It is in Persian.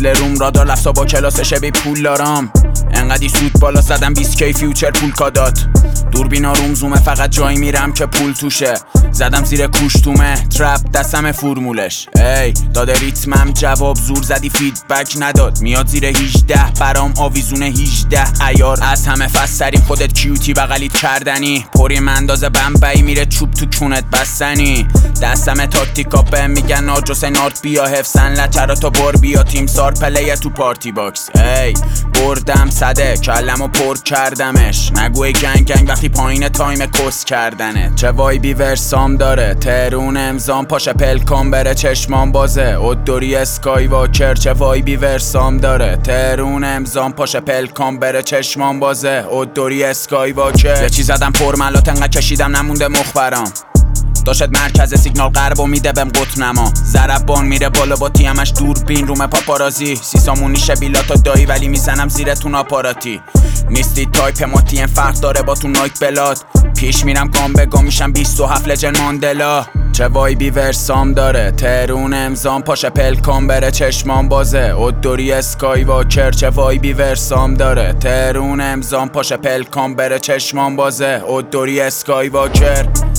تسله روم رادار لفظا با کلاس شبیه پول دارم. انقدی سود بالا زدم 20k فیوچر پول کادات. دوربینا روم زومه فقط جایی میرم که پول توشه. زدم زیر کوشتومه ترپ دستم فرمولش. ای داده ریتمم جواب زور زدی فیدبک نداد. میاد زیر 18 برام آویزونه 18 عیار. از همه فستری خودت کیوتی بغلیت کردنی. پریم اندازه بمبئی میره چوب تو کونت بستنی. دستم تاکتیکا بهم میگن آجوس نارت بیا حفظن لچرا تا بار بیا تیم سار پلیه تو پارتی باکس. ای بردم صده کلمو پر کردمش. نگوی گنگ وقتی پایین تایم کس کردنه. چه وایبی ورسام داره ترون امزام پاشه پلکام بره چشمان بازه. اودوری اسکای واکر چه وایبی ورسام داره ترون امزام پاشه پلکام بره چشمان بازه. اودوری اسکای واکر یه چیز زدم پرملات انقدر کشیدم نمونده مخبرام. داشت مرکز سیگنال غرب و میده بهم قطب نما. ضربان میره بالا با تیمش دوربین روم پاپارازی. سیسامونی شبیلا تا دایی ولی میزنم زیرتون آپاراتی. نیستی تایپ ما تیم فرق داره با تو نایک بلاد. پیش میرم گام به گام میشم 27 لجن ماندلا. چه وایبی ورسام داره ترون امزام پاشه پلکام بره چشمان بازه. اودوری اسکای واکر چه وایبی ورسام داره ترون امزام پاشه پلکام بره چشمان بازه. اودوری اسکای واکر